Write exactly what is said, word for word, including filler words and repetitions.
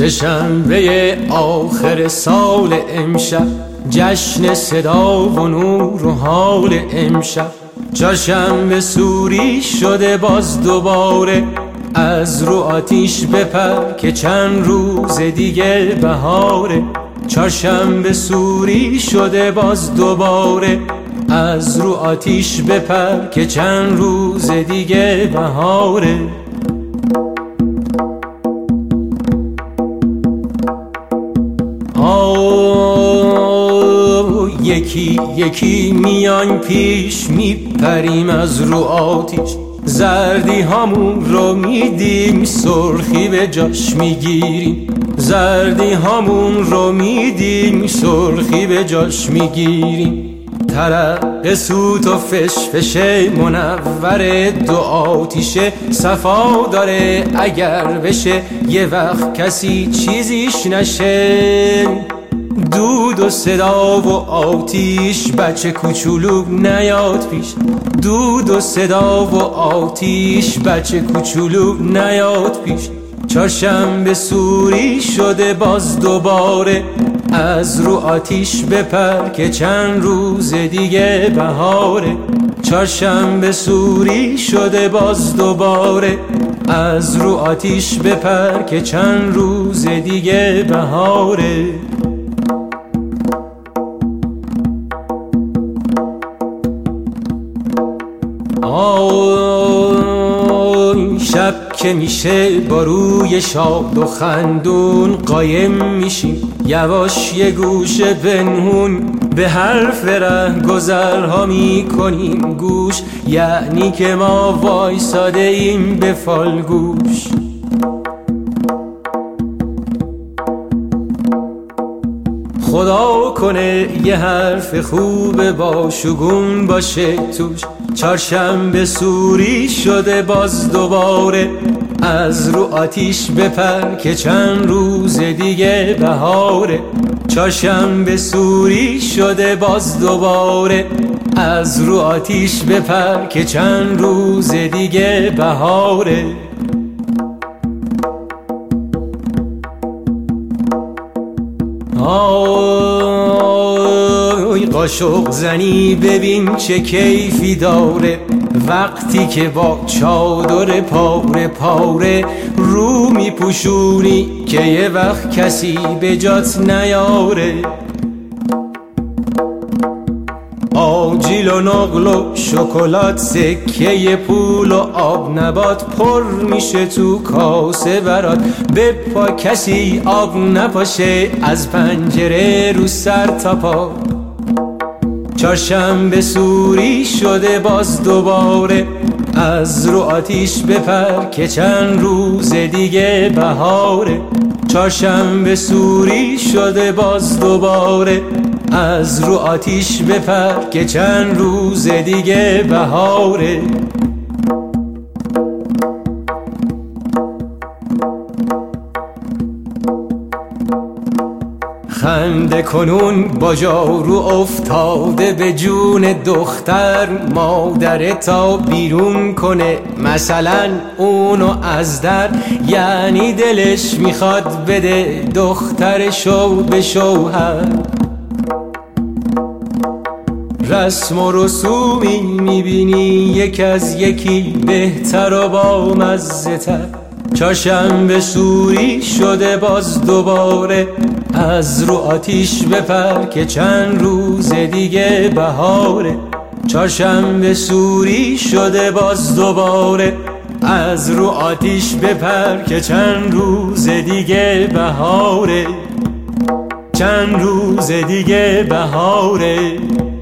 سه‌شنبه آخر سال امشب، جشن صدا و نور و حال امشب. چهارشنبه سوری شده باز دوباره، از رو آتیش بپر که چند روز دیگه بهاره. چهارشنبه سوری شده باز دوباره، از رو آتیش بپر که چند روز دیگه بهاره. آه یکی یکی میان پیش، میپریم از رو آتیش. زردی همون رو میدیم، سرخی به جاش میگیریم. زردی همون رو میدیم، سرخی به جاش میگیریم. ترق سوت و فشفشه منور دو آتیشه، صفا داره اگر بشه یه وقت کسی چیزیش نشه. دود و صدا و آتیش، بچه کوچولو نیاد پیش. دود و صدا و آتیش، بچه کوچولو نیاد پیش. چهارشنبه سوری شده باز دوباره، از رو آتیش بپر که چند روز دیگه بهاره. چهارشنبه سوری شده باز دوباره، از رو آتیش بپر که چند روز دیگه بهاره. آه شب که میشه با روی شاد و خندون، قایم میشیم یواش یه گوشه پنهون. به حرف ره گذرها میکنیم گوش، یعنی که ما وایساده ایم به فالگوش. خدا کنه یه حرف خوب با شگون باشه توش. چهارشنبه سوری شده باز دوباره، از رو آتیش بپر که چند روز دیگه بهاره. چهارشنبه سوری شده باز دوباره، از رو آتیش بپر که چند روز دیگه بهاره. آی قاشق زنی ببین چه کیفی داره، وقتی که با چادر پاره پاره رو میپوشونی که یه وقت کسی به جات نیاره. آجیل و نقل و شکلات، سکه پول و آب نبات پر میشه تو کاسه برات. به پا کسی آب نپاشه، از پنجره رو سر تا پا. چهارشنبه سوری شده باز دوباره، از رو آتیش بپر که چند روز دیگه بهاره. چهارشنبه سوری شده باز دوباره، از رو آتیش بپر که چند روز دیگه بهاره. خنده کنون با جارو افتاده به جون دختر، مادر تا بیرون کنه مثلا اونو از در. یعنی دلش میخواد بده دخترشو به شوهر. رسم و رسومی میبینی یک از یکی بهتر و با مزه تر. چهارشنبه سوری شده باز دوباره، از رو آتیش بپر که چند روز دیگه بهاره. چهارشنبه سوری شده باز دوباره، از رو آتیش بپر که چند روز دیگه بهاره. چند روز دیگه بهاره.